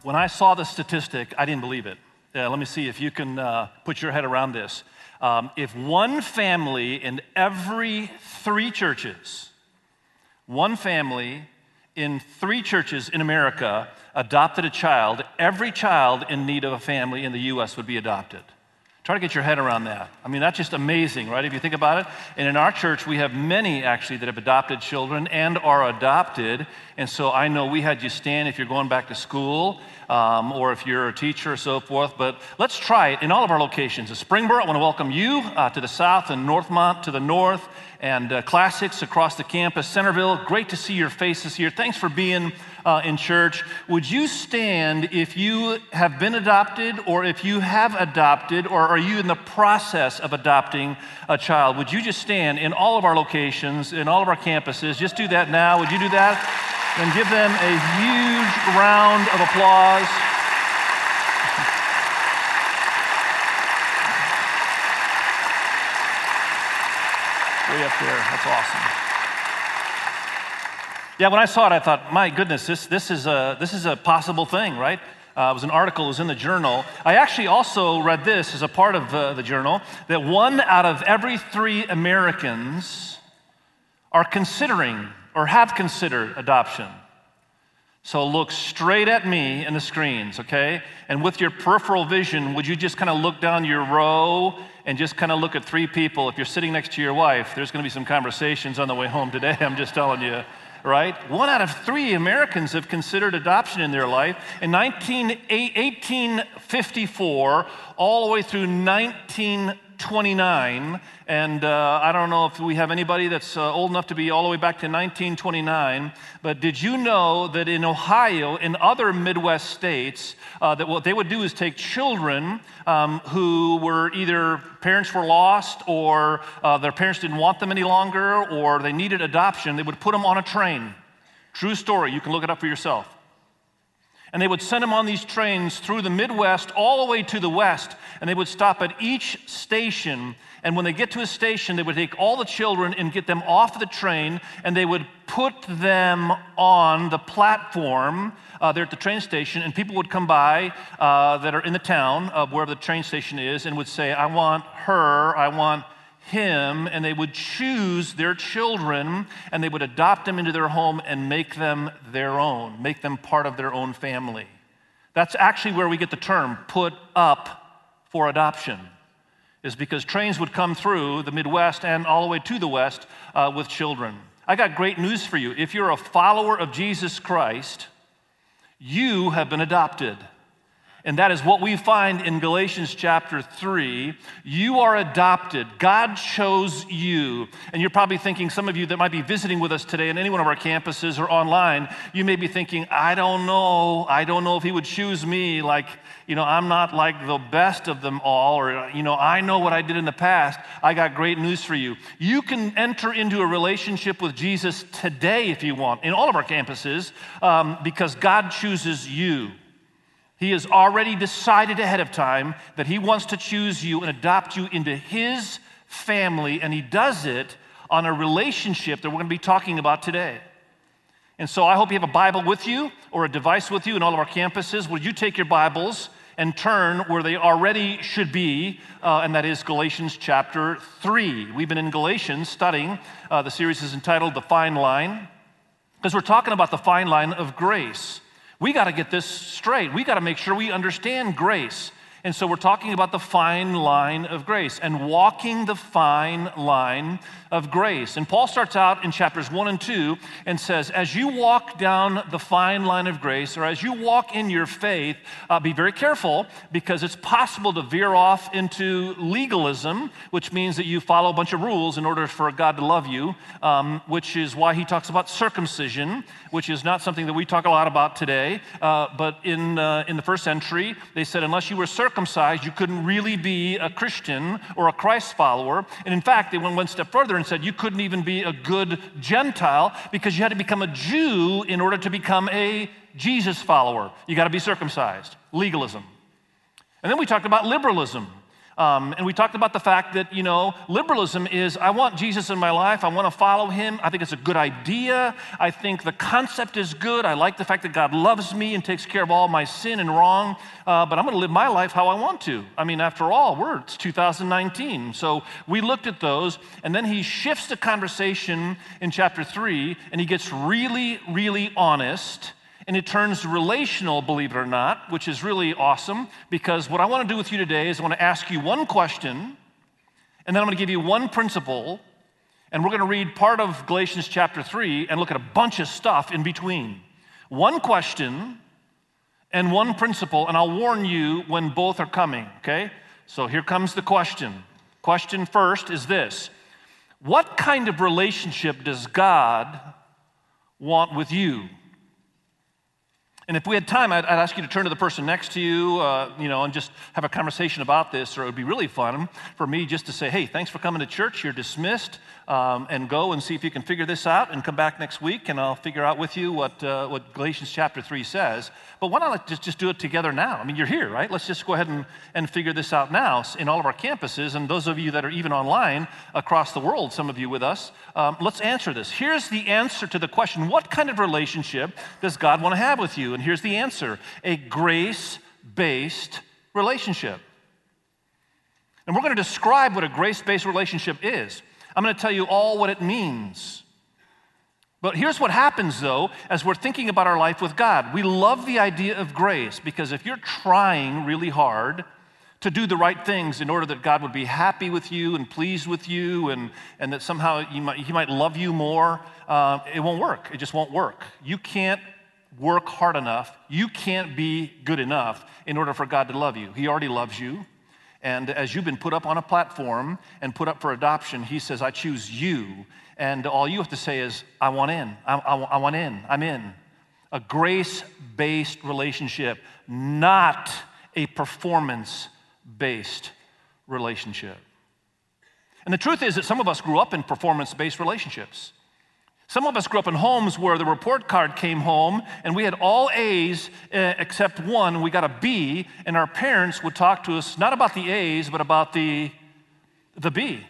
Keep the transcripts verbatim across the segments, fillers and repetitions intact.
When I saw the statistic, I didn't believe it. Uh, let me see if you can uh, put your head around this. Um, if one family in every three churches, one family in three churches in America adopted a child, every child in need of a family in the U S would be adopted. Try to get your head around that. I mean, that's just amazing, right, if you think about it? And in our church, we have many, actually, that have adopted children and are adopted. And so I know we had you stand if you're going back to school um, or if you're a teacher or so forth. But let's try it in all of our locations. At Springboro, I want to welcome you uh, to the south, and Northmont to the north, and uh, Classics across the campus. Centerville, great to see your faces here. Thanks for being uh, in church. Would you stand if you have been adopted, or if you have adopted, or are you in the process of adopting a child? Would you just stand in all of our locations, in all of our campuses? Just do that now. Would you do that? And give them a huge round of applause. Way up there, that's awesome. Yeah, when I saw it, I thought, my goodness, this, this, is, a, this is a possible thing, right? Uh, it was an article, it was in the journal. I actually also read this as a part of uh, the journal, that one out of every three Americans are considering or have considered adoption. So look straight at me in the screens, okay? And with your peripheral vision, would you just kind of look down your row and just kind of look at three people? If you're sitting next to your wife, there's going to be some conversations on the way home today, I'm just telling you, right? One out of three Americans have considered adoption in their life. In eighteen fifty-four, all the way through nineteen twenty-nine, and uh, I don't know if we have anybody that's uh, old enough to be all the way back to nineteen twenty-nine, but did you know that in Ohio and other Midwest states, uh, that what they would do is take children um, who were either parents were lost, or uh, their parents didn't want them any longer, or they needed adoption, they would put them on a train. True story, you can look it up for yourself. And they would send them on these trains through the Midwest all the way to the West, and they would stop at each station. And when they get to a station, they would take all the children and get them off the train, and they would put them on the platform uh, there at the train station, and people would come by uh, that are in the town of wherever the train station is and would say, I want her, I want him, and they would choose their children, and they would adopt them into their home and make them their own, make them part of their own family. That's actually where we get the term put up for adoption, is because trains would come through the Midwest and all the way to the West uh, with children. I got great news for you. If you're a follower of Jesus Christ, you have been adopted. And that is what we find in Galatians chapter three. You are adopted. God chose you. And you're probably thinking, some of you that might be visiting with us today in any one of our campuses or online, you may be thinking, I don't know. I don't know if he would choose me. Like, you know, I'm not like the best of them all. Or, you know, I know what I did in the past. I got great news for you. You can enter into a relationship with Jesus today if you want, in all of our campuses, um, because God chooses you. He has already decided ahead of time that he wants to choose you and adopt you into his family, and he does it on a relationship that we're going to be talking about today. And so I hope you have a Bible with you or a device with you in all of our campuses. Would you take your Bibles and turn where they already should be, uh, and that is Galatians chapter three. We've been in Galatians studying. Uh, the series is entitled The Fine Line, because we're talking about the fine line of grace. We got to get this straight. We got to make sure we understand grace. And so we're talking about the fine line of grace and walking the fine line of grace. And Paul starts out in chapters one and two and says, as you walk down the fine line of grace, or as you walk in your faith, uh, be very careful, because it's possible to veer off into legalism, which means that you follow a bunch of rules in order for God to love you, um, which is why he talks about circumcision, which is not something that we talk a lot about today. Uh, but in, uh, in the first century, they said unless you were circumcised, you couldn't really be a Christian or a Christ follower. And in fact, they went one step further and said you couldn't even be a good Gentile, because you had to become a Jew in order to become a Jesus follower. You got to be circumcised. Legalism. And then we talked about liberalism. Um, and we talked about the fact that, you know, liberalism is, I want Jesus in my life. I want to follow him. I think it's a good idea. I think the concept is good. I like the fact that God loves me and takes care of all my sin and wrong. Uh, but I'm going to live my life how I want to. I mean, after all, we're, it's two thousand nineteen. So we looked at those, and then he shifts the conversation in chapter three, and he gets really, really honest. And it turns relational, believe it or not, which is really awesome, because what I want to do with you today is I want to ask you one question, and then I'm going to give you one principle, and we're going to read part of Galatians chapter three and look at a bunch of stuff in between. One question and one principle, and I'll warn you when both are coming, okay? So here comes the question. Question first is this: what kind of relationship does God want with you? And if we had time, I'd, I'd ask you to turn to the person next to you, uh, you know, and just have a conversation about this, or it would be really fun for me just to say, hey, thanks for coming to church. You're dismissed, um, and go and see if you can figure this out, and come back next week, and I'll figure out with you what uh, what Galatians chapter three says. But why not just, just do it together now? I mean, you're here, right? Let's just go ahead and, and figure this out now in all of our campuses, and those of you that are even online across the world, some of you with us, um, let's answer this. Here's the answer to the question: what kind of relationship does God want to have with you? And here's the answer: a grace-based relationship. And we're going to describe what a grace-based relationship is. I'm going to tell you all what it means. But here's what happens, though, as we're thinking about our life with God. We love the idea of grace, because if you're trying really hard to do the right things in order that God would be happy with you and pleased with you, and, and that somehow you might, he might love you more, uh, it won't work. It just won't work. You can't work hard enough. You can't be good enough in order for God to love you. He already loves you. And as you've been put up on a platform and put up for adoption, he says, I choose you. And all you have to say is, I want in. I, I, I want in. I'm in. A grace-based relationship, not a performance-based relationship. And the truth is that some of us grew up in performance-based relationships. Some of us grew up in homes where the report card came home and we had all A's uh, except one. We got a B, and our parents would talk to us not about the A's, but about the, the B.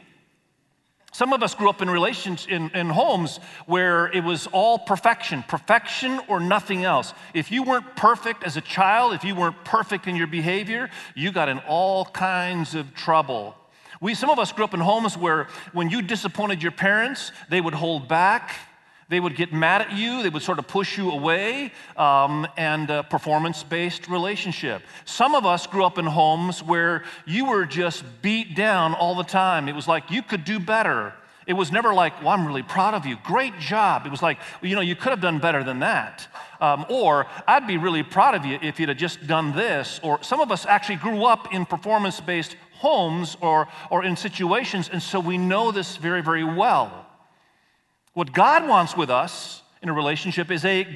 Some of us grew up in relations in, in homes where it was all perfection, perfection or nothing else. If you weren't perfect as a child, if you weren't perfect in your behavior, you got in all kinds of trouble. We, some of us grew up in homes where when you disappointed your parents, they would hold back. They would get mad at you. They would sort of push you away, um, and a performance-based relationship. Some of us grew up in homes where you were just beat down all the time. It was like you could do better. It was never like, well, I'm really proud of you. Great job. It was like, well, you know, you could have done better than that. Um, or I'd be really proud of you if you'd have just done this. Or some of us actually grew up in performance-based homes or, or in situations, and so we know this very, very well. What God wants with us in a relationship is a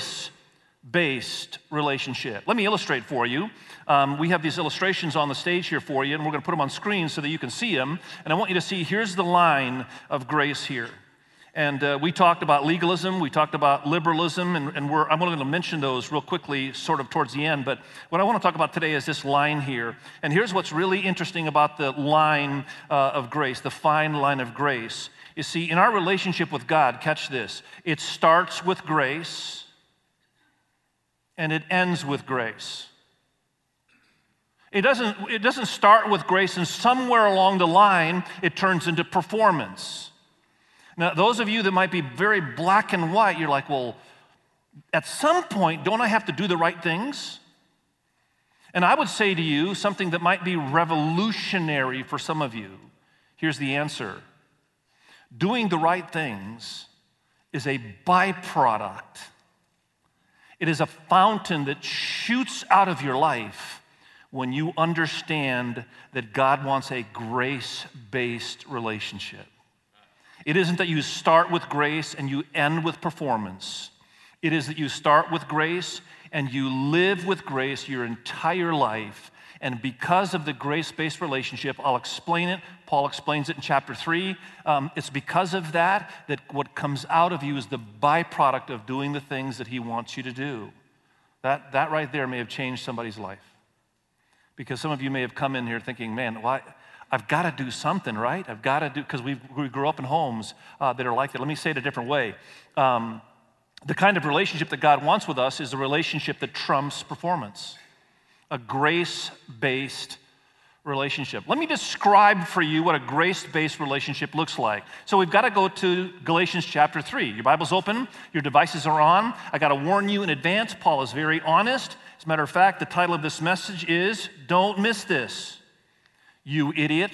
grace-based relationship. Let me illustrate for you. Um, we have these illustrations on the stage here for you, and we're going to put them on screen so that you can see them. And I want you to see, here's the line of grace here. And uh, we talked about legalism, we talked about liberalism, and, and we're, I'm going to mention those real quickly sort of towards the end. But what I want to talk about today is this line here. And here's what's really interesting about the line uh, of grace, the fine line of grace. You see, in our relationship with God, catch this, it starts with grace and it ends with grace. It doesn't, it doesn't start with grace and somewhere along the line it turns into performance. Now, those of you that might be very black and white, you're like, well, at some point, don't I have to do the right things? And I would say to you something that might be revolutionary for some of you. Here's the answer. Doing the right things is a byproduct. It is a fountain that shoots out of your life when you understand that God wants a grace-based relationship. It isn't that you start with grace and you end with performance. It is that you start with grace and you live with grace your entire life. And because of the grace-based relationship, I'll explain it. Paul explains it in chapter three. Um, it's because of that that what comes out of you is the byproduct of doing the things that he wants you to do. That, that right there may have changed somebody's life. Because some of you may have come in here thinking, man, why? I've got to do something, right? I've got to do, because we we grew up in homes uh, that are like that. Let me say it a different way. Um, the kind of relationship that God wants with us is a relationship that trumps performance, a grace-based relationship. Let me describe for you what a grace-based relationship looks like. So we've got to go to Galatians chapter three. Your Bible's open, your devices are on. I got to warn you in advance, Paul is very honest. As a matter of fact, the title of this message is, Don't Miss This, You Idiot.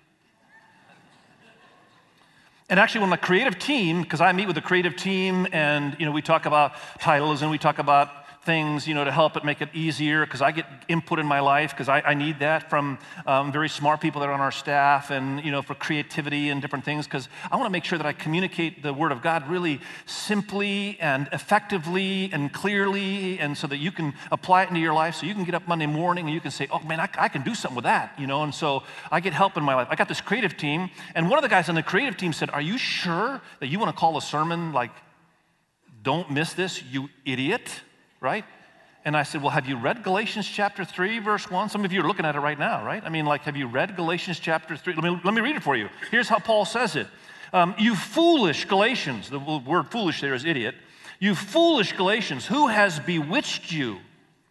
And actually, when my creative team, because I meet with a creative team and, you know, we talk about titles and we talk about things, you know, to help it make it easier, because I get input in my life, because I, I need that from um, very smart people that are on our staff, and, you know, for creativity and different things, because I want to make sure that I communicate the Word of God really simply and effectively and clearly, and so that you can apply it into your life, so you can get up Monday morning and you can say, oh man, I, I can do something with that, you know, and so I get help in my life. I got this creative team, and one of the guys on the creative team said, are you sure that you want to call a sermon like, don't miss this, you idiot? Right? And I said, well, have you read Galatians chapter three, verse one? Some of you are looking at it right now, right? I mean, like, have you read Galatians chapter three? Let me, let me read it for you. Here's how Paul says it. Um, you foolish Galatians, the word foolish there is idiot. You foolish Galatians, who has bewitched you?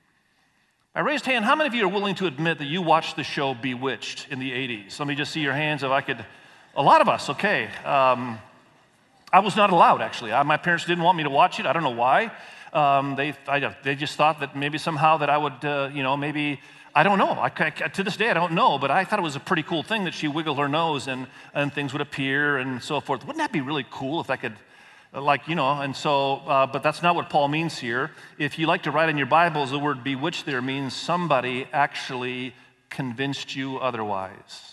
I raised hand, how many of you are willing to admit that you watched the show Bewitched in the eighties? Let me just see your hands if I could. A lot of us, okay. Um, I was not allowed, actually. I, my parents didn't want me to watch it. I don't know why. Um, they, I, they just thought that maybe somehow that I would, uh, you know, maybe, I don't know. I, I, to this day, I don't know, but I thought it was a pretty cool thing that she wiggled her nose and, and things would appear and so forth. Wouldn't that be really cool if I could, uh, like, you know, and so, uh, but that's not what Paul means here. If you like to write in your Bibles, the word bewitched there means somebody actually convinced you otherwise.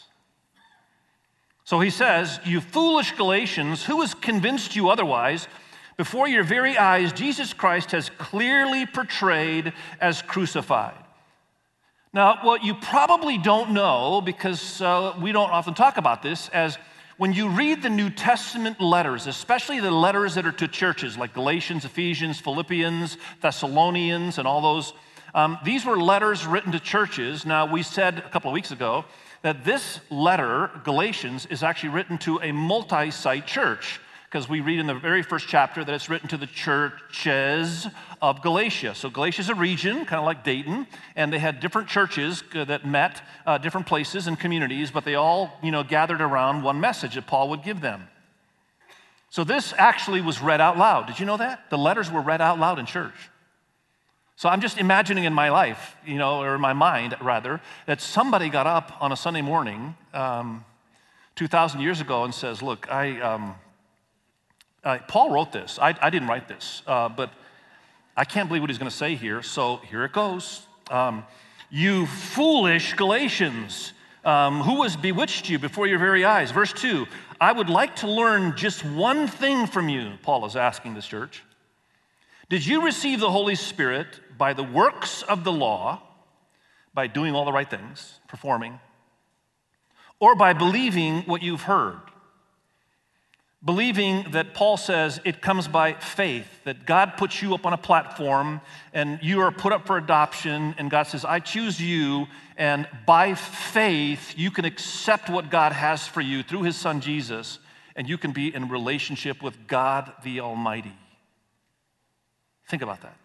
So he says, you foolish Galatians, who has convinced you otherwise? Before your very eyes, Jesus Christ has clearly portrayed as crucified. Now, what you probably don't know, because uh, we don't often talk about this, as when you read the New Testament letters, especially the letters that are to churches like Galatians, Ephesians, Philippians, Thessalonians, and all those, um, these were letters written to churches. Now, we said a couple of weeks ago that this letter, Galatians, is actually written to a multi-site church, because we read in the very first chapter that it's written to the churches of Galatia. So Galatia is a region, kind of like Dayton, and they had different churches that met, uh, different places and communities, but they all, you know, gathered around one message that Paul would give them. So this actually was read out loud. Did you know that? The letters were read out loud in church. So I'm just imagining in my life, you know, or in my mind, rather, that somebody got up on a Sunday morning um, two thousand years ago and says, look, I... Um, Uh, Paul wrote this. I, I didn't write this, uh, but I can't believe what he's going to say here, so here it goes. Um, you foolish Galatians, um, who has bewitched you before your very eyes? Verse two, I would like to learn just one thing from you, Paul is asking this church. Did you receive the Holy Spirit by the works of the law, by doing all the right things, performing, or by believing what you've heard? Believing that Paul says it comes by faith, that God puts you up on a platform and you are put up for adoption, and God says, I choose you, and by faith you can accept what God has for you through his son Jesus, and you can be in relationship with God the Almighty. Think about that.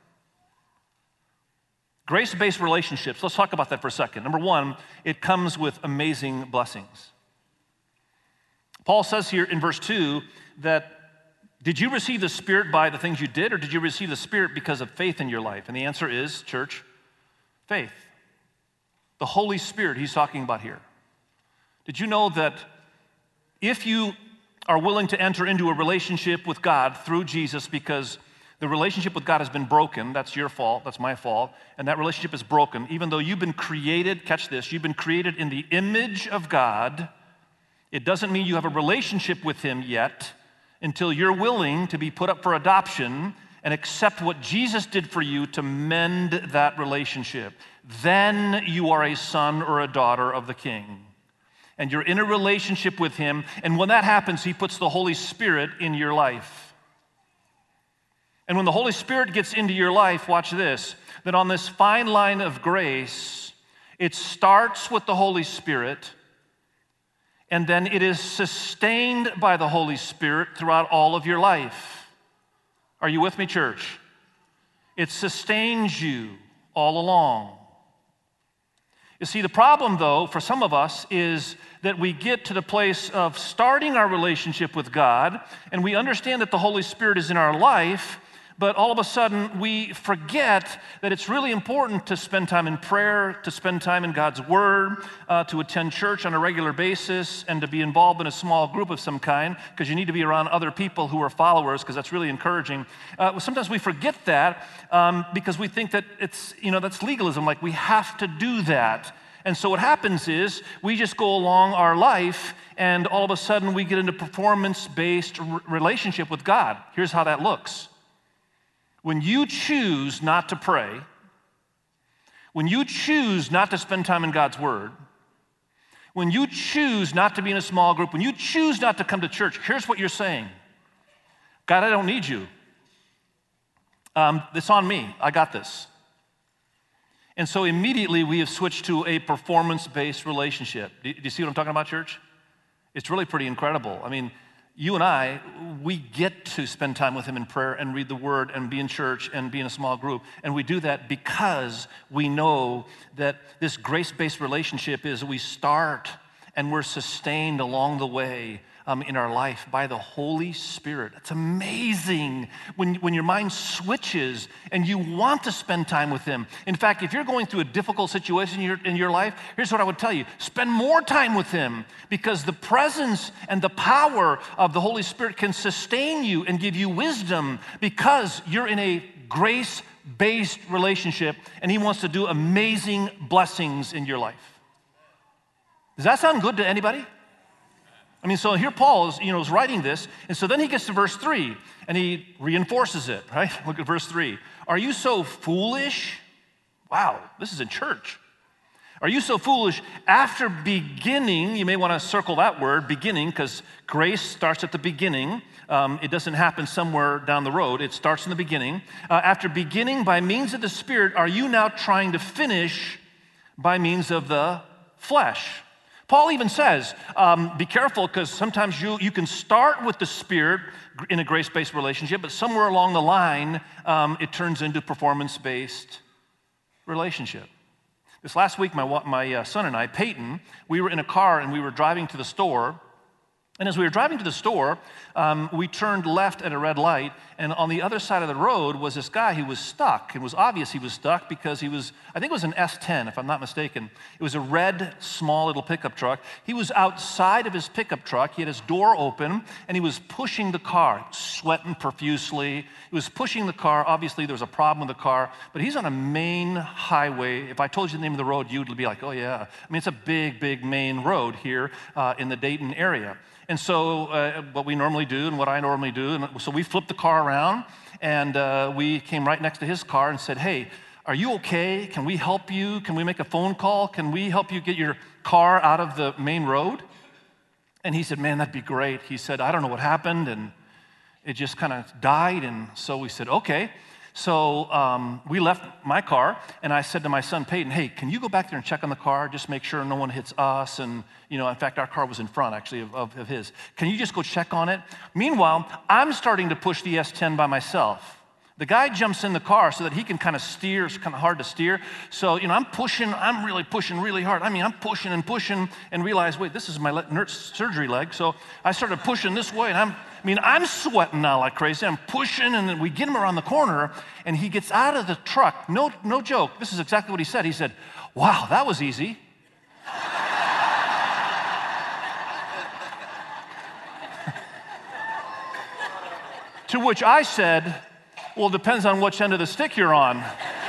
Grace-based relationships, let's talk about that for a second. Number one, it comes with amazing blessings. Paul says here in verse two that, did you receive the Spirit by the things you did, or did you receive the Spirit because of faith in your life? And the answer is, church, faith. The Holy Spirit he's talking about here. Did you know that if you are willing to enter into a relationship with God through Jesus, because the relationship with God has been broken, that's your fault, that's my fault, and that relationship is broken, even though you've been created, catch this, you've been created in the image of God, it doesn't mean you have a relationship with him yet until you're willing to be put up for adoption and accept what Jesus did for you to mend that relationship. Then you are a son or a daughter of the King. And you're in a relationship with him, and when that happens, he puts the Holy Spirit in your life. And when the Holy Spirit gets into your life, watch this, that on this fine line of grace, It starts with the Holy Spirit, and then it is sustained by the Holy Spirit throughout all of your life. Are you with me, church? It sustains you all along. You see, the problem, though, for some of us is that we get to the place of starting our relationship with God, and we understand that the Holy Spirit is in our life, but all of a sudden we forget that it's really important to spend time in prayer, to spend time in God's Word, uh, to attend church on a regular basis, and to be involved in a small group of some kind, because you need to be around other people who are followers, because that's really encouraging. Uh, sometimes we forget that um, because we think that it's, you know, that's legalism, like we have to do that. And so what happens is we just go along our life, and all of a sudden we get into performance-based r- relationship with God. Here's how that looks. When you choose not to pray, when you choose not to spend time in God's Word, when you choose not to be in a small group, when you choose not to come to church, here's what you're saying. God, I don't need you. Um, it's on me. I got this. And so immediately we have switched to a performance-based relationship. Do you see what I'm talking about, church? It's really pretty incredible. I mean, you and I, we get to spend time with Him in prayer and read the Word and be in church and be in a small group. And we do that because we know that this grace-based relationship is we start and we're sustained along the way um, in our life by the Holy Spirit. It's amazing when, when your mind switches and you want to spend time with Him. In fact, if you're going through a difficult situation in your, in your life, here's what I would tell you. Spend more time with Him, because the presence and the power of the Holy Spirit can sustain you and give you wisdom, because you're in a grace-based relationship and He wants to do amazing blessings in your life. Does that sound good to anybody? I mean, so here Paul is, you know, is writing this, and so then he gets to verse three, and he reinforces it, right? Look at verse three. Are you so foolish? Wow, this is in church. Are you so foolish? After beginning, you may want to circle that word, beginning, because grace starts at the beginning. Um, it doesn't happen somewhere down the road. It starts in the beginning. Uh, after beginning by means of the Spirit, are you now trying to finish by means of the flesh? Paul even says, um, be careful, because sometimes you, you can start with the Spirit in a grace-based relationship, but somewhere along the line, um, it turns into performance-based relationship. This last week, my, my uh, son and I, Peyton, we were in a car and we were driving to the store. And as we were driving to the store, um, we turned left at a red light, and on the other side of the road was this guy who was stuck. It was obvious he was stuck because he was, I think it was an S ten, if I'm not mistaken. It was a red, small little pickup truck. He was outside of his pickup truck. He had his door open, and he was pushing the car, sweating profusely. He was pushing the car. Obviously, there was a problem with the car, but he's on a main highway. If I told you the name of the road, you'd be like, oh, yeah. I mean, it's a big, big main road here uh, in the Dayton area. And so uh, what we normally do and what I normally do, and so we flipped the car around, and uh, we came right next to his car and said, hey, are you okay? Can we help you? Can we make a phone call? Can we help you get your car out of the main road? And he said, man, that'd be great. He said, I don't know what happened, and it just kind of died. And so we said, okay. So um, we left my car, and I said to my son, Peyton, hey, can you go back there and check on the car, just make sure no one hits us? And, you know, in fact, our car was in front, actually, of, of, of his. Can you just go check on it? Meanwhile, I'm starting to push the S ten by myself. The guy jumps in the car so that he can kind of steer. It's kind of hard to steer. So, you know, I'm pushing. I'm really pushing really hard. I mean, I'm pushing and pushing and realize, wait, this is my le- nurse surgery leg. So I started pushing this way, and I'm, I mean, I'm sweating now like crazy. I'm pushing, and then we get him around the corner, and he gets out of the truck. No, no joke. This is exactly what he said. He said, wow, that was easy. To which I said, well, it depends on which end of the stick you're on.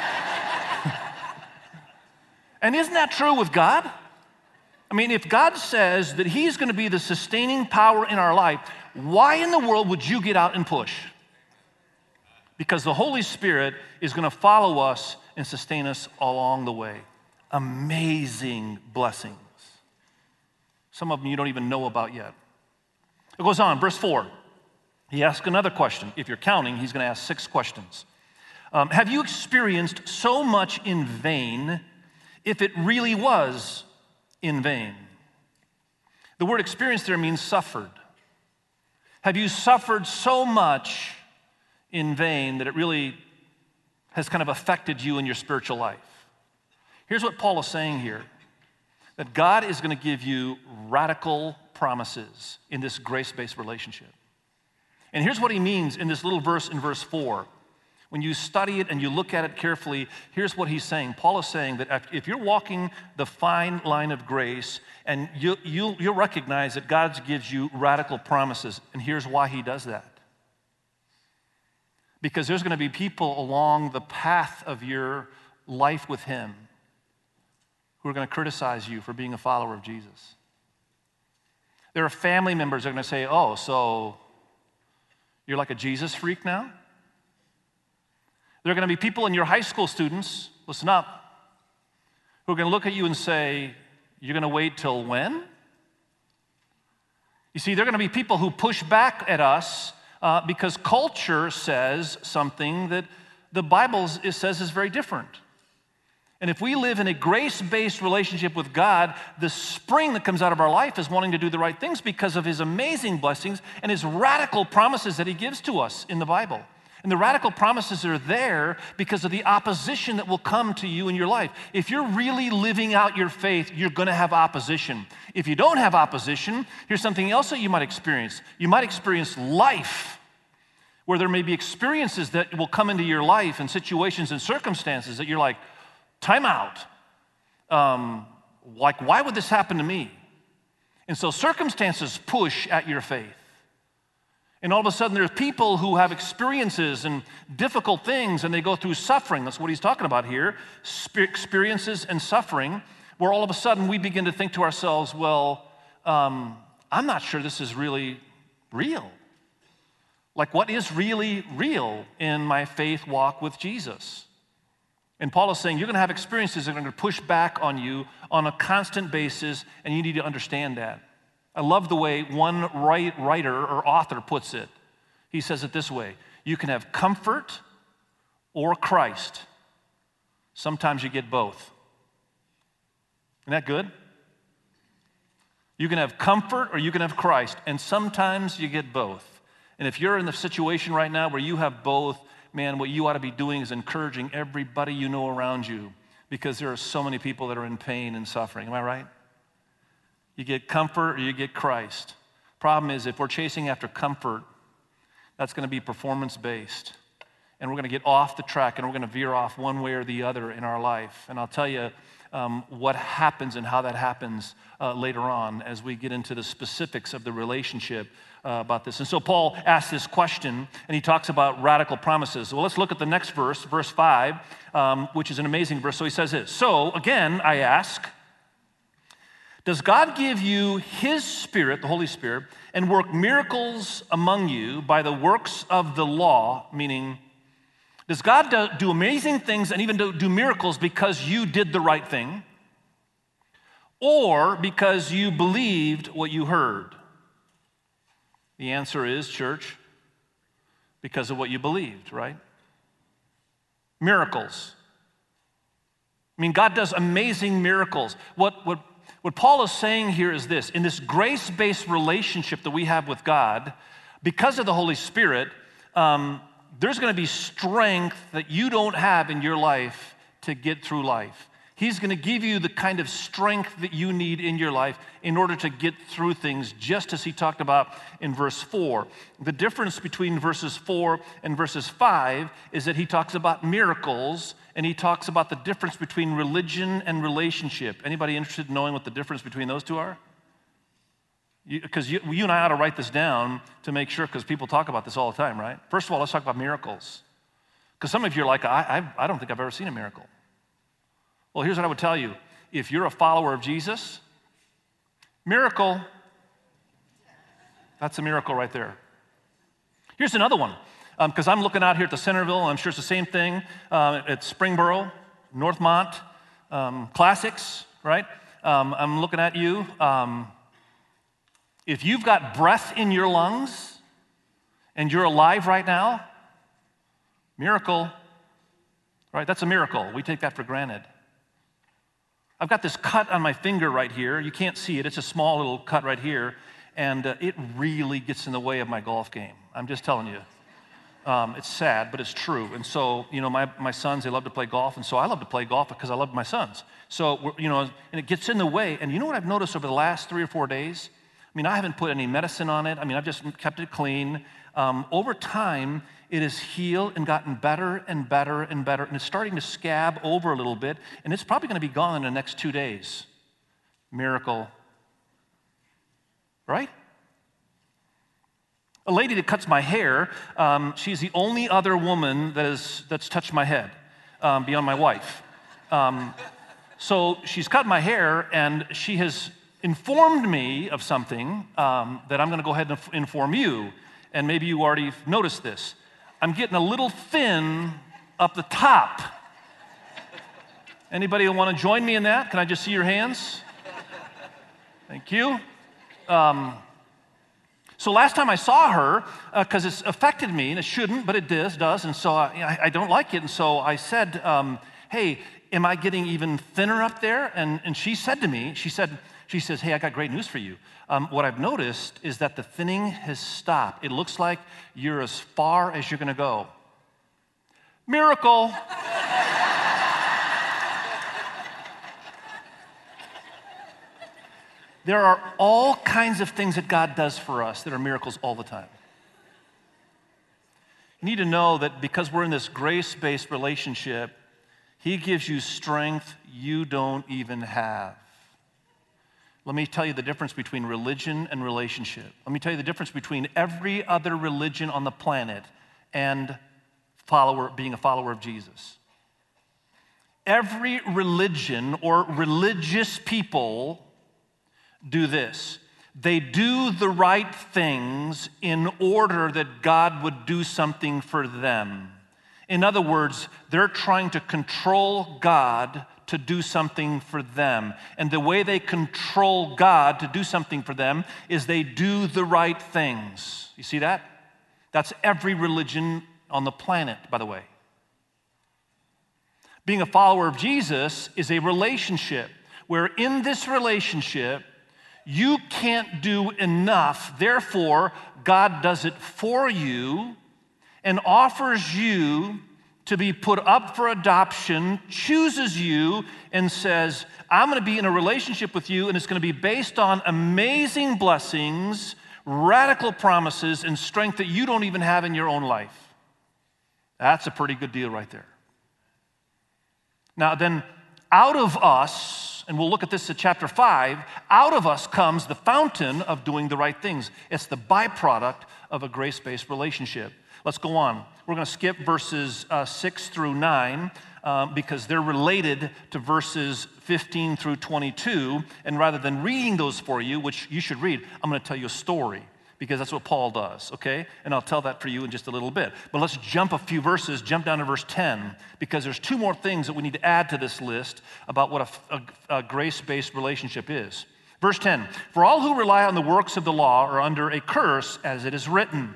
And isn't that true with God? I mean, if God says that He's going to be the sustaining power in our life, why in the world would you get out and push? Because the Holy Spirit is going to follow us and sustain us along the way. Amazing blessings. Some of them you don't even know about yet. It goes on, verse four. He asks another question. If you're counting, he's going to ask six questions. Um, have you experienced so much in vain if it really was in vain. The word experience there means suffered. Have you suffered so much in vain that it really has kind of affected you in your spiritual life? Here's what Paul is saying here, that God is going to give you radical promises in this grace-based relationship. And here's what he means in this little verse in verse four. When you study it and you look at it carefully, here's what he's saying. Paul is saying that if you're walking the fine line of grace, and you, you, you'll recognize that God gives you radical promises, and here's why he does that. Because there's going to be people along the path of your life with him who are going to criticize you for being a follower of Jesus. There are family members that are going to say, oh, so you're like a Jesus freak now? There are going to be people in your high school students, listen up, who are going to look at you and say, you're going to wait till when? You see, there are going to be people who push back at us uh, because culture says something that the Bible is, says is very different. And if we live in a grace-based relationship with God, the spring that comes out of our life is wanting to do the right things because of his amazing blessings and his radical promises that he gives to us in the Bible. And the radical promises are there because of the opposition that will come to you in your life. If you're really living out your faith, you're going to have opposition. If you don't have opposition, here's something else that you might experience. You might experience life, where there may be experiences that will come into your life and situations and circumstances that you're like, time out. Um, like, why would this happen to me? And so circumstances push at your faith. And all of a sudden, there's people who have experiences and difficult things, and they go through suffering. That's what he's talking about here, experiences and suffering, where all of a sudden we begin to think to ourselves, well, um, I'm not sure this is really real. Like, what is really real in my faith walk with Jesus? And Paul is saying you're going to have experiences that are going to push back on you on a constant basis, and you need to understand that. I love the way one writer or author puts it. He says it this way: you can have comfort or Christ. Sometimes you get both. Isn't that good? You can have comfort or you can have Christ, and sometimes you get both. And if you're in the situation right now where you have both, man, what you ought to be doing is encouraging everybody you know around you, because there are so many people that are in pain and suffering. Am I right? You get comfort or you get Christ. Problem is, if we're chasing after comfort, that's going to be performance-based. And we're going to get off the track, and we're going to veer off one way or the other in our life. And I'll tell you um, what happens and how that happens uh, later on as we get into the specifics of the relationship uh, about this. And so Paul asks this question, and he talks about radical promises. Well, let's look at the next verse, verse five, um, which is an amazing verse. So he says this: so again, I ask, does God give you his Spirit, the Holy Spirit, and work miracles among you by the works of the law? Meaning, does God do, do amazing things and even do, do miracles because you did the right thing? Or because you believed what you heard? The answer is, church, because of what you believed, right? Miracles. I mean, God does amazing miracles. What, what What Paul is saying here is this: in this grace-based relationship that we have with God, because of the Holy Spirit, um, there's going to be strength that you don't have in your life to get through life. He's going to give you the kind of strength that you need in your life in order to get through things, just as he talked about in verse four. The difference between verses four and verses five is that he talks about miracles, and he talks about the difference between religion and relationship. Anybody interested in knowing what the difference between those two are? Because you, you, you and I ought to write this down to make sure, because people talk about this all the time, right? First of all, let's talk about miracles. Because some of you are like, I, I, I don't think I've ever seen a miracle. Well, here's what I would tell you. If you're a follower of Jesus, miracle, that's a miracle right there. Here's another one. Because um, I'm looking out here at the Centerville, and I'm sure it's the same thing uh, at Springboro, Northmont, um, Classics, right? Um, I'm looking at you. Um, if you've got breath in your lungs and you're alive right now, miracle, right? That's a miracle. We take that for granted. I've got this cut on my finger right here. You can't see it. It's a small little cut right here. And uh, it really gets in the way of my golf game. I'm just telling you. Um, it's sad, but it's true. And so, you know, my, my sons, they love to play golf. And so I love to play golf because I love my sons. So, we're, you know, and it gets in the way. And you know what I've noticed over the last three or four days? I mean, I haven't put any medicine on it. I mean, I've just kept it clean. Um, over time, it has healed and gotten better and better and better. And it's starting to scab over a little bit. And it's probably going to be gone in the next two days. Miracle. Right? A lady that cuts my hair, um, she's the only other woman that is, that's touched my head um, beyond my wife. Um, so she's cut my hair, and she has informed me of something um, that I'm going to go ahead and inform you. And maybe you already noticed this. I'm getting a little thin up the top. Anybody want to join me in that? Can I just see your hands? Thank you. Um, so last time I saw her, because uh, it's affected me, and it shouldn't, but it does, does, and so I, I don't like it. And so I said, um, hey, am I getting even thinner up there? And, and she said to me, she said, she says, hey, I got great news for you. Um, what I've noticed is that the thinning has stopped. It looks like you're as far as you're going to go. Miracle. There are all kinds of things that God does for us that are miracles all the time. You need to know that because we're in this grace-based relationship, He gives you strength you don't even have. Let me tell you the difference between religion and relationship. Let me tell you the difference between every other religion on the planet and follower, being a follower of Jesus. Every religion or religious people do this. They do the right things in order that God would do something for them. In other words, they're trying to control God to do something for them. And the way they control God to do something for them is they do the right things. You see that? That's every religion on the planet, by the way. Being a follower of Jesus is a relationship where in this relationship, you can't do enough. Therefore, God does it for you and offers you to be put up for adoption, chooses you, and says, I'm going to be in a relationship with you, and it's going to be based on amazing blessings, radical promises, and strength that you don't even have in your own life. That's a pretty good deal right there. Now then, out of us, and we'll look at this at chapter five, out of us comes the fountain of doing the right things. It's the byproduct of a grace-based relationship. Let's go on. We're going to skip verses uh, six through nine um, because they're related to verses fifteen through twenty-two. And rather than reading those for you, which you should read, I'm going to tell you a story because that's what Paul does, okay? And I'll tell that for you in just a little bit. But let's jump a few verses, jump down to verse ten, because there's two more things that we need to add to this list about what a, a, a grace-based relationship is. Verse ten, for all who rely on the works of the law are under a curse, as it is written.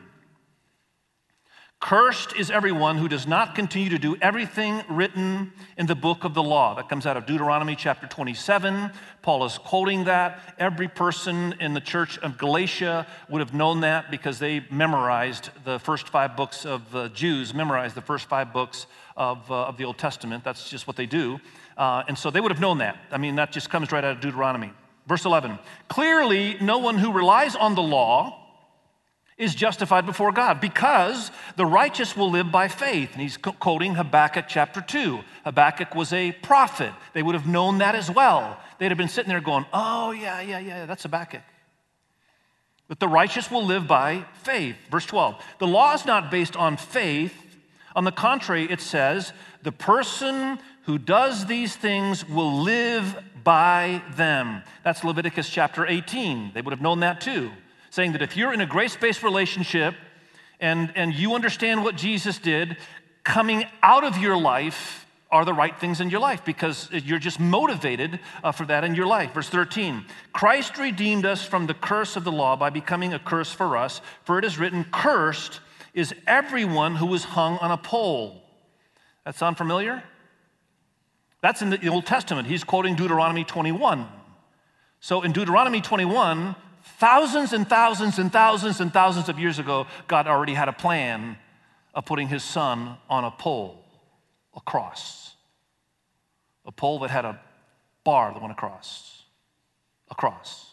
Cursed is everyone who does not continue to do everything written in the book of the law. That comes out of Deuteronomy chapter twenty-seven. Paul is quoting that. Every person in the church of Galatia would have known that because they memorized the first five books of the Jews, memorized the first five books of, uh, of the Old Testament. That's just what they do. Uh, and so they would have known that. I mean, that just comes right out of Deuteronomy. Verse eleven, clearly no one who relies on the law is justified before God because the righteous will live by faith. And he's quoting Habakkuk chapter two. Habakkuk was a prophet. They would have known that as well. They'd have been sitting there going, oh, yeah, yeah, yeah, that's Habakkuk. But the righteous will live by faith. Verse twelve, the law is not based on faith. On the contrary, it says, the person who does these things will live by them. That's Leviticus chapter eighteen. They would have known that too. Saying that if you're in a grace-based relationship and, and you understand what Jesus did, coming out of your life are the right things in your life because you're just motivated uh, for that in your life. Verse thirteen, Christ redeemed us from the curse of the law by becoming a curse for us, for it is written, cursed is everyone who is hung on a pole. That sound familiar? That's in the Old Testament. He's quoting Deuteronomy twenty-one. So in Deuteronomy twenty-one, thousands and thousands and thousands and thousands of years ago, God already had a plan of putting his son on a pole, a cross. A pole that had a bar that went across. A cross.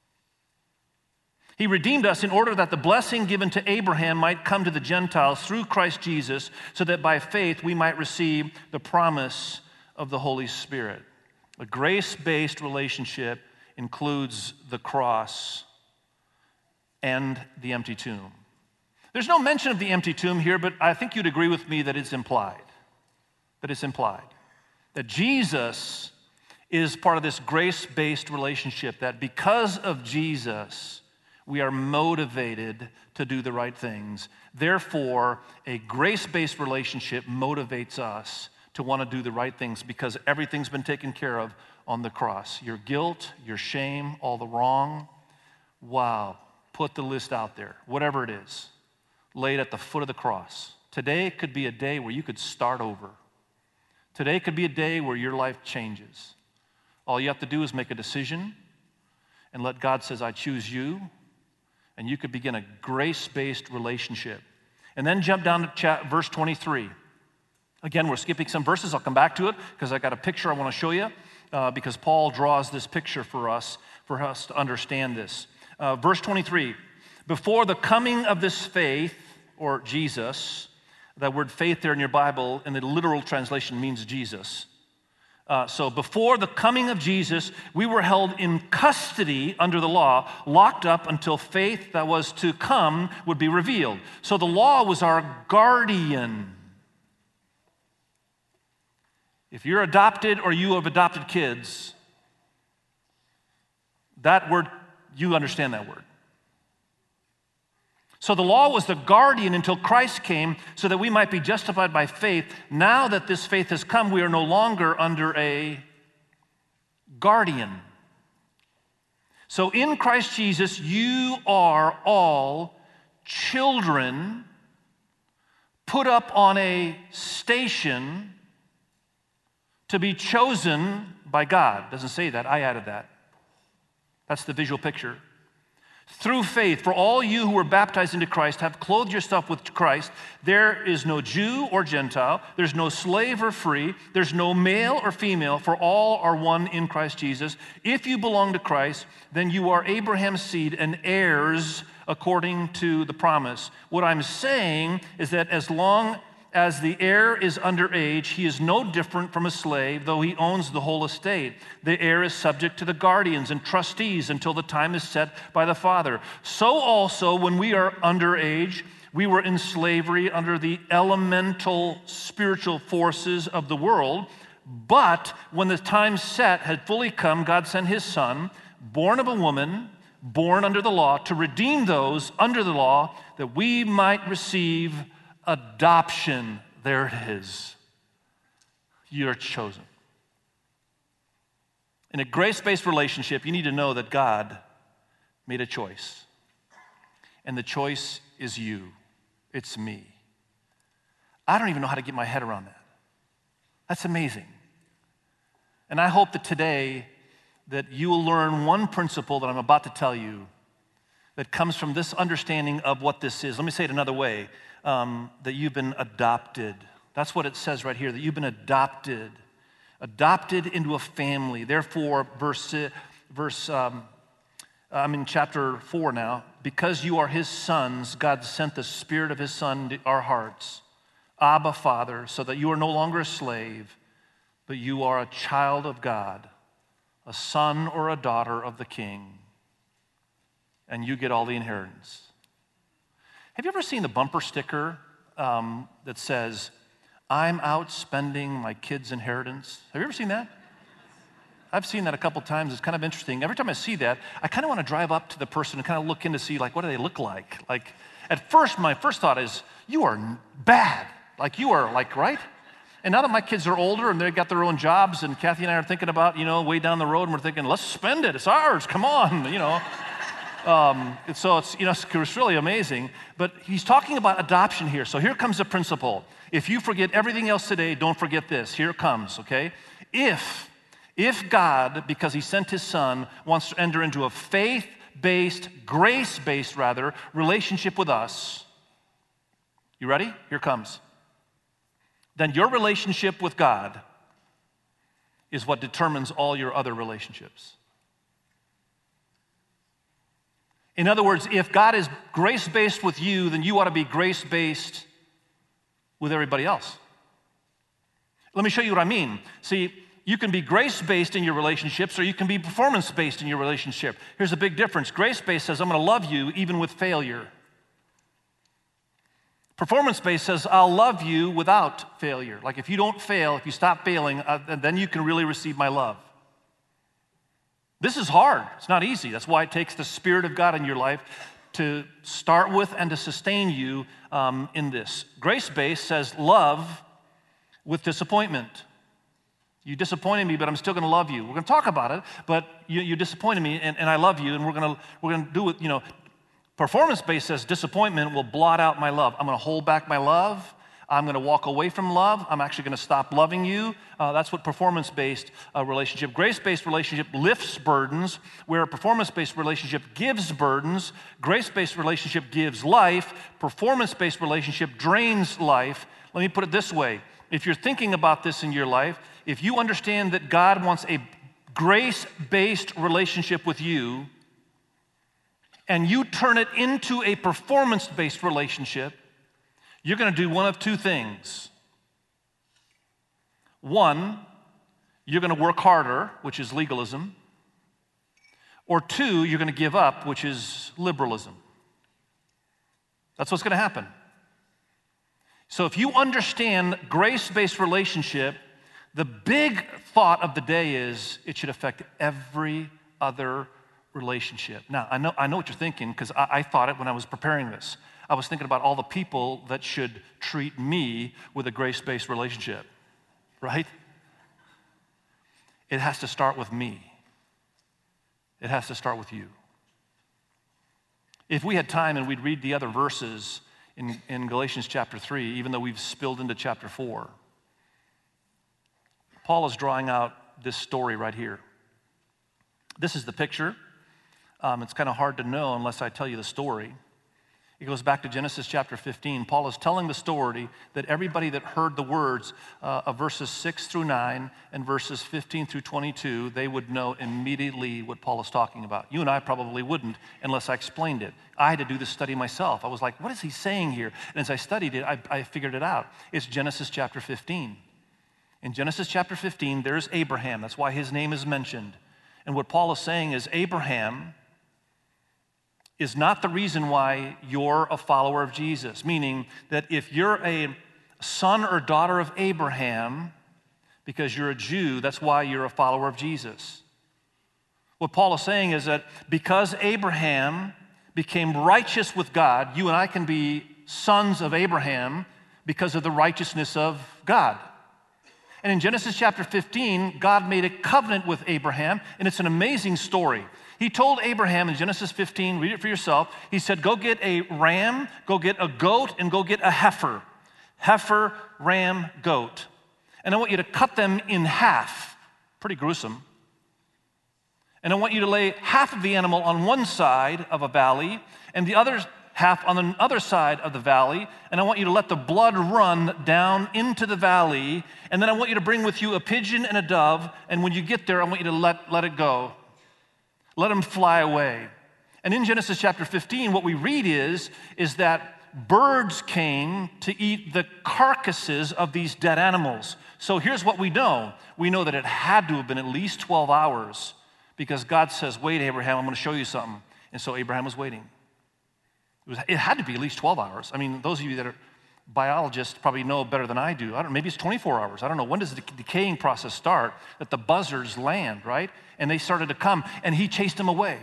He redeemed us in order that the blessing given to Abraham might come to the Gentiles through Christ Jesus, so that by faith we might receive the promise of the Holy Spirit. A grace-based relationship includes the cross and the empty tomb. There's no mention of the empty tomb here, but I think you'd agree with me that it's implied. That it's implied. That Jesus is part of this grace-based relationship, that because of Jesus, we are motivated to do the right things. Therefore, a grace-based relationship motivates us to want to do the right things because everything's been taken care of on the cross. Your guilt, your shame, all the wrong. Wow. Put the list out there. Whatever it is, laid at the foot of the cross. Today could be a day where you could start over. Today could be a day where your life changes. All you have to do is make a decision and let God says, I choose you. And you could begin a grace-based relationship. And then jump down to chat, verse twenty-three. Again, we're skipping some verses. I'll come back to it because I got a picture I want to show you uh, because Paul draws this picture for us, for us to understand this. Uh, verse twenty-three, before the coming of this faith, or Jesus, that word faith there in your Bible in the literal translation means Jesus. Uh, so before the coming of Jesus, we were held in custody under the law, locked up until faith that was to come would be revealed. So the law was our guardian. If you're adopted or you have adopted kids, that word, you understand that word. So the law was the guardian until Christ came so that we might be justified by faith. Now that this faith has come, we are no longer under a guardian. So in Christ Jesus, you are all children put up on a station to be chosen by God. It doesn't say that. I added that. That's the visual picture. Through faith, for all you who were baptized into Christ have clothed yourself with Christ. There is no Jew or Gentile. There's no slave or free. There's no male or female, for all are one in Christ Jesus. If you belong to Christ, then you are Abraham's seed and heirs according to the promise. What I'm saying is that as long as the heir is underage, he is no different from a slave, though he owns the whole estate. The heir is subject to the guardians and trustees until the time is set by the father. So also, when we are underage, we were in slavery under the elemental spiritual forces of the world. But when the time set had fully come, God sent his son, born of a woman, born under the law, to redeem those under the law, that we might receive adoption. There it is. You're chosen. In a grace-based relationship, you need to know that God made a choice. And the choice is you. It's me. I don't even know how to get my head around that. That's amazing. And I hope that today that you will learn one principle that I'm about to tell you that comes from this understanding of what this is. Let me say it another way. Um, that you've been adopted. That's what it says right here, that you've been adopted. Adopted into a family. Therefore, verse, verse um, I'm in chapter four now. Because you are his sons, God sent the Spirit of his Son into our hearts. Abba, Father, so that you are no longer a slave, but you are a child of God, a son or a daughter of the King, and you get all the inheritance. Have you ever seen the bumper sticker um, that says, I'm out spending my kid's inheritance? Have you ever seen that? I've seen that a couple times. It's kind of interesting. Every time I see that, I kind of want to drive up to the person and kind of look in to see, like, what do they look like? Like, at first, my first thought is, you are bad. Like, you are, like, right? And now that my kids are older and they've got their own jobs, and Kathy and I are thinking about, you know, way down the road, and we're thinking, let's spend it. It's ours. Come on, you know. Um, so it's, you know, it's really amazing. But he's talking about adoption here. So here comes the principle. If you forget everything else today, don't forget this. Here it comes, okay? if, if God, because he sent his son, wants to enter into a faith-based, grace-based rather, relationship with us, you ready? Here it comes. Then your relationship with God is what determines all your other relationships. In other words, if God is grace-based with you, then you ought to be grace-based with everybody else. Let me show you what I mean. See, you can be grace-based in your relationships or you can be performance-based in your relationship. Here's a big difference. Grace-based says, I'm going to love you even with failure. Performance-based says, I'll love you without failure. Like if you don't fail, if you stop failing, uh, then you can really receive my love. This is hard. It's not easy. That's why it takes the Spirit of God in your life to start with and to sustain you um, in this. Grace-based says love with disappointment. You disappointed me, but I'm still going to love you. We're going to talk about it, but you, you disappointed me, and, and I love you, and we're going to we're going to do it. You know, performance-based says disappointment will blot out my love. I'm going to hold back my love. I'm going to walk away from love. I'm actually going to stop loving you. Uh, that's what performance-based uh, relationship. Grace-based relationship lifts burdens, where a performance-based relationship gives burdens. Grace-based relationship gives life. Performance-based relationship drains life. Let me put it this way. If you're thinking about this in your life, if you understand that God wants a grace-based relationship with you, and you turn it into a performance-based relationship, you're going to do one of two things. One, you're going to work harder, which is legalism. Or two, you're going to give up, which is liberalism. That's what's going to happen. So if you understand grace-based relationship, the big thought of the day is it should affect every other relationship. Now, I know, I know what you're thinking because I, I thought it when I was preparing this. I was thinking about all the people that should treat me with a grace-based relationship, right? It has to start with me. It has to start with you. If we had time and we'd read the other verses in, in Galatians chapter three, even though we've spilled into chapter four, Paul is drawing out this story right here. This is the picture. Um, it's kind of hard to know unless I tell you the story. It goes back to Genesis chapter fifteen. Paul is telling the story that everybody that heard the words uh, of verses six through nine and verses fifteen through twenty-two, they would know immediately what Paul is talking about. You and I probably wouldn't unless I explained it. I had to do this study myself. I was like, what is he saying here? And as I studied it, I, I figured it out. It's Genesis chapter fifteen. In Genesis chapter fifteen, there's Abraham. That's why his name is mentioned. And what Paul is saying is Abraham is not the reason why you're a follower of Jesus. Meaning that if you're a son or daughter of Abraham, because you're a Jew, that's why you're a follower of Jesus. What Paul is saying is that because Abraham became righteous with God, you and I can be sons of Abraham because of the righteousness of God. And in Genesis chapter fifteen, God made a covenant with Abraham, and it's an amazing story. He told Abraham in Genesis fifteen, read it for yourself, he said, go get a ram, go get a goat, and go get a heifer. Heifer, ram, goat. And I want you to cut them in half. Pretty gruesome. And I want you to lay half of the animal on one side of a valley and the other half on the other side of the valley, and I want you to let the blood run down into the valley, and then I want you to bring with you a pigeon and a dove, and when you get there, I want you to let, let it go. Let them fly away. And in Genesis chapter fifteen, what we read is, is that birds came to eat the carcasses of these dead animals. So here's what we know. We know that it had to have been at least twelve hours because God says, wait, Abraham, I'm going to show you something. And so Abraham was waiting. It, was, it had to be at least twelve hours. I mean, those of you that are biologists probably know better than I do. I don't know, maybe it's twenty-four hours. I don't know. When does the decaying process start? That the buzzards land, right? And they started to come, and he chased them away.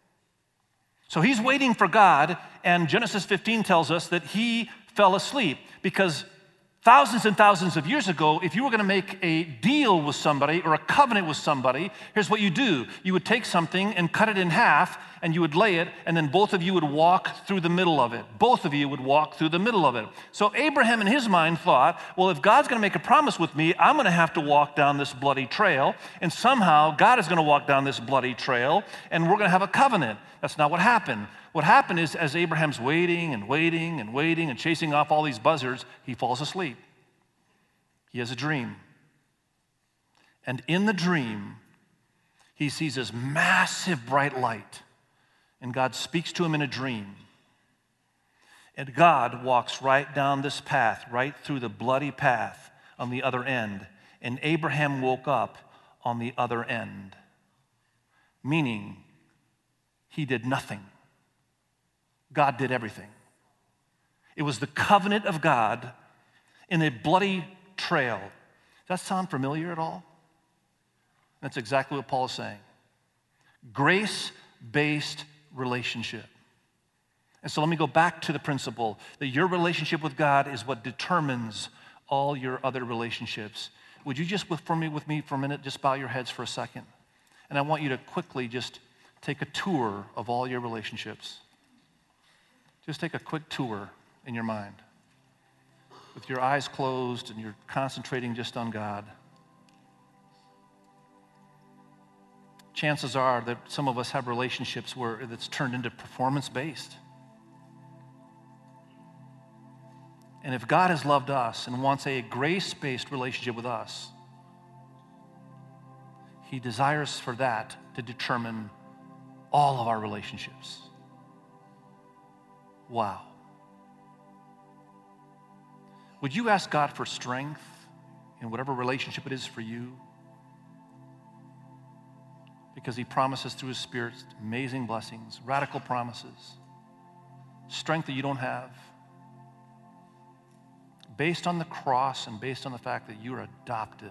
So he's waiting for God, and Genesis fifteen tells us that he fell asleep because thousands and thousands of years ago, if you were going to make a deal with somebody or a covenant with somebody, here's what you do. You would take something and cut it in half, and you would lay it, and then both of you would walk through the middle of it. Both of you would walk through the middle of it. So Abraham in his mind thought, well, if God's going to make a promise with me, I'm going to have to walk down this bloody trail, and somehow God is going to walk down this bloody trail, and we're going to have a covenant. That's not what happened. What happened is, as Abraham's waiting and waiting and waiting and chasing off all these buzzards, he falls asleep. He has a dream. And in the dream, he sees this massive bright light, and God speaks to him in a dream. And God walks right down this path, right through the bloody path on the other end, and Abraham woke up on the other end, meaning he did nothing. God did everything. It was the covenant of God in a bloody trail. Does that sound familiar at all? That's exactly what Paul is saying. Grace-based relationship. And so let me go back to the principle that your relationship with God is what determines all your other relationships. Would you just, with, for me, with me for a minute, just bow your heads for a second? And I want you to quickly just take a tour of all your relationships. Just take a quick tour in your mind. With your eyes closed and you're concentrating just on God. Chances are that some of us have relationships where it's turned into performance-based. And if God has loved us and wants a grace-based relationship with us, he desires for that to determine all of our relationships. Wow. Would you ask God for strength in whatever relationship it is for you? Because he promises through his Spirit amazing blessings, radical promises, strength that you don't have, based on the cross and based on the fact that you are adopted.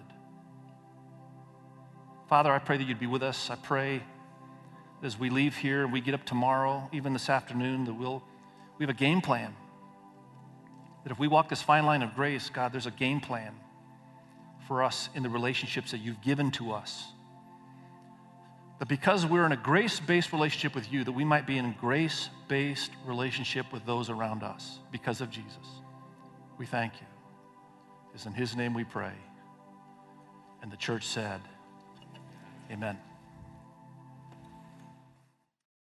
Father, I pray that you'd be with us. I pray that as we leave here and we get up tomorrow, even this afternoon, that we'll, we have a game plan. That if we walk this fine line of grace, God, there's a game plan for us in the relationships that you've given to us. That because we're in a grace-based relationship with you, that we might be in a grace-based relationship with those around us because of Jesus. We thank you. It's in his name we pray. And the church said, amen.